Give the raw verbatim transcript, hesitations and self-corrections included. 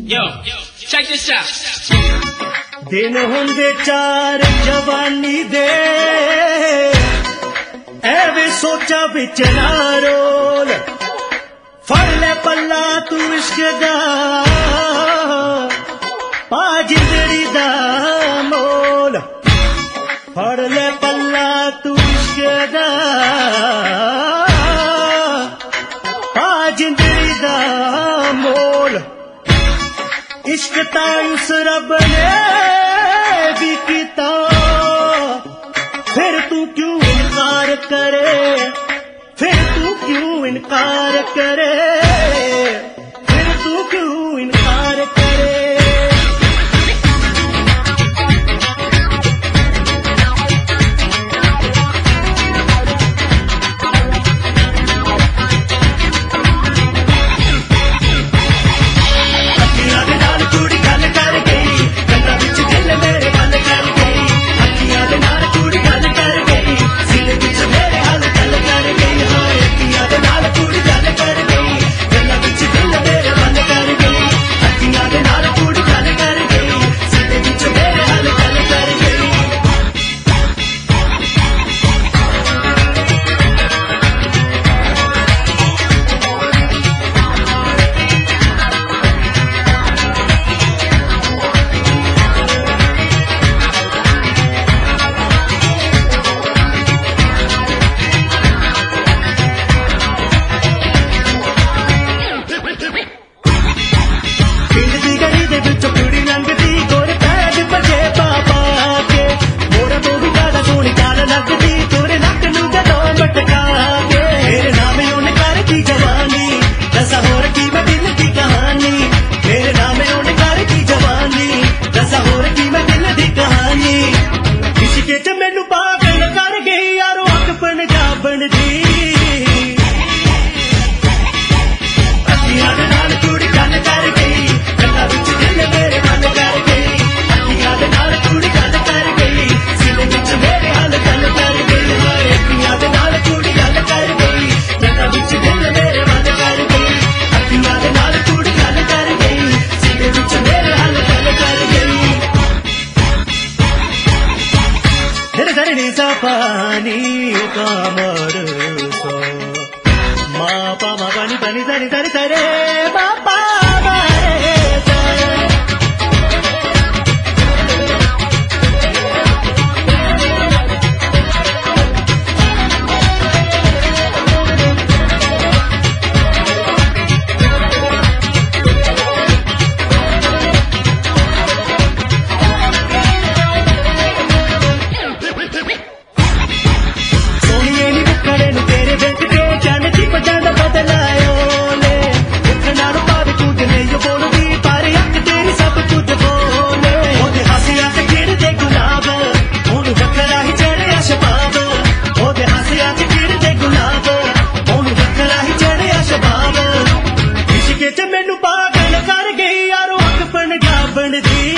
Yo, check this out. दिन होंदे चार जवानी दे एवे सोचा बिच ना रोल फड़ ले पल्ला तू इश्क दा पा जिंदड़ी दा मोल फड़ ले पल्ला तू इश्क दा पा जिंदड़ी दा मोल इश्क ता उस रब ने भी किता फिर तू क्यों इनकार करे फिर तू क्यों इनकार करे फिर तू क्यों इनकार करे पानी का मरसो मा पा मा पानी पानी सरी सरी सरे बापा ਮੈਨੂੰ ਪਾਗਲ ਕਰ ਗਈ ਯਾਰੋ ਅੱਖ ਪਣ ਜਾਬਣ ਦੀ